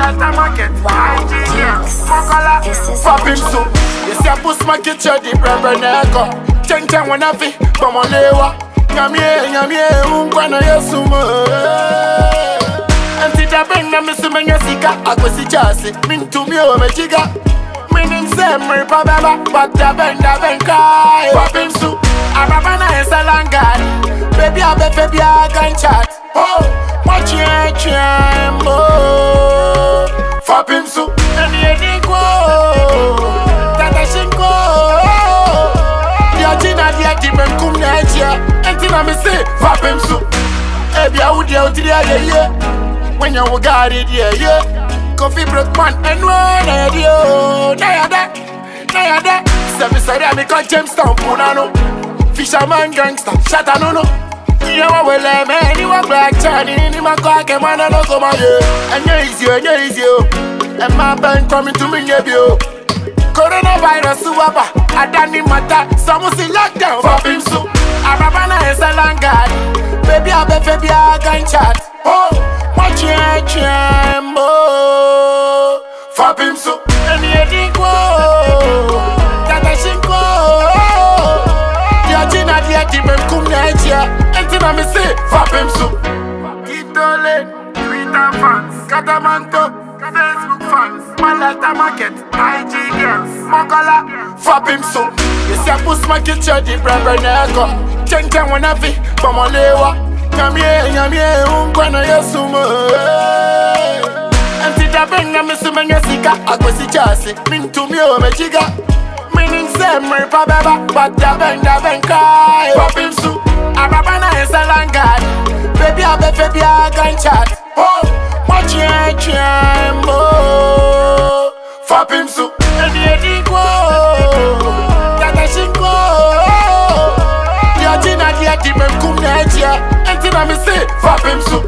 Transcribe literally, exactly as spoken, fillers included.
Malata market, I G Gs, Mokola, Fapim soup. Yes, I push my kitchen, the brother Neko. Ten ten when I feel, come on, Lewa. Yamie, Yamie, Unkwana, Yasuma. And sit up and I'm assuming a sika. I go see Chassis, mean to me, or Mejiga. Meaning, Sam, Pababa, but the Benda Benkai. Fapim soup, Arabana is a langard. Baby, I bet baby, I can chat. Oh, watch your chambo. Fapim soup, and the Edingo. Tata Shinko. Yajina, the Adiman Kumnaja. And then I say, Fapim soup. Ebi, I would yell to the idea. When you got it, yeah, yeah. Coffee broke man and one idea. Nayada, Nayada. Seven side, I make a Jamestown Punano. Fisherman gangster, Shatanono. You are well, man, you are black, Chinese, in my car, and man, I don't come out here. And you're easy, and you're easy. And my band coming to me, yeah, you. Coronavirus, Suaba, I don't need my time. Someone say lockdown, Fapim soup. Arabana is a langard. Baby, I bet, baby, I can chat. Oh, watch your chambo. Fapim soup. And you didn't go. Tata Shinko. Yajina, the Adiman Kumnaja. And then I say, Fapim soup. Kitole, Twitter fans, Catamanto, Facebook fans, Malata market, I G Gs, Mokola, Fapim soup. Yes, I push my kitchen, the brother Neko. Ten ten when I feel, come on, Lewa. Yamie, Yamie, Unkwana, Yasuma. And sit up and I'm assuming a sika. I go see Chassis, mean to me, or Mejiga. Meaning, Sam, Pababa, but the Benda Benkai. Fapim soup. Arabana is a langard. Baby, I bet baby, I can chat. Oh, watch your chambo. Fapim soup. And the Edingo. Tata Shinko. Yajina, the Adiman Kumnaja. And then I say, Fapim soup.